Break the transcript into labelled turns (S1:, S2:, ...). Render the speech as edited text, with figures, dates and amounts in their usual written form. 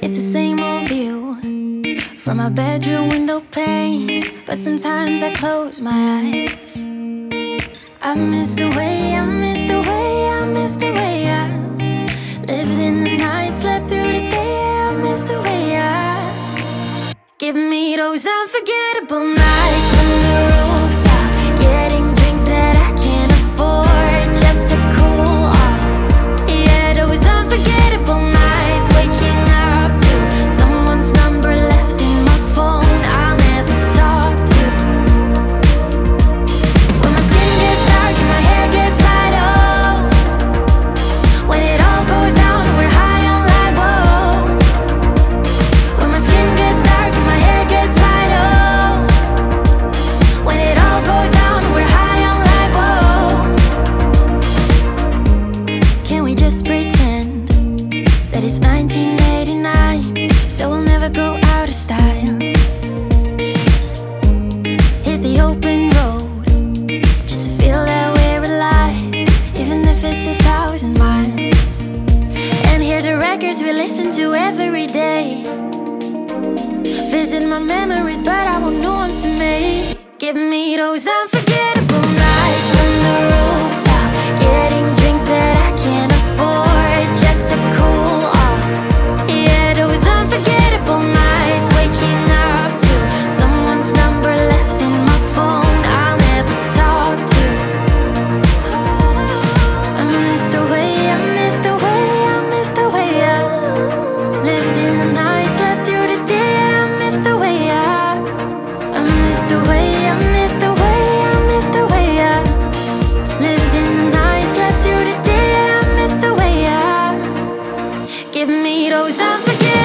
S1: It's the same old view from my bedroom window pane, but sometimes I close my eyes. I miss the way, I miss the way, I miss the way I lived in the night, slept through the day. I miss the way I give me those unforgettable nights on the rooftop, getting drinks that I can't afford just to cool off. Yeah, those unforgettable nights, waking up to someone's number left in my phone I'll never talk to. When my skin gets dark and my hair gets light, oh, when it all goes down and we're high on life, oh. When my skin gets dark and my hair gets light, oh, when it all goes down and we're high on life, oh. Can we just pretend that it's 1989, so we'll never go out of style? Hit the open road just to feel that we're alive, even if it's 1,000 miles. And hear the records we listen to every day. Visit my memories, but I want new ones to make. Give me those unforgettable nights on the rooftop, getting drinks that I can't afford just to cool off. Yeah, those unforgettable nights, waking up to someone's number left in my phone I'll never talk to. I miss the way, I miss the way, I miss the way I lived in the night, slept through the day. I miss the way I miss the way, I miss the way, I miss the way I lived in the night, slept through the day. I miss the way I give me those unforgettable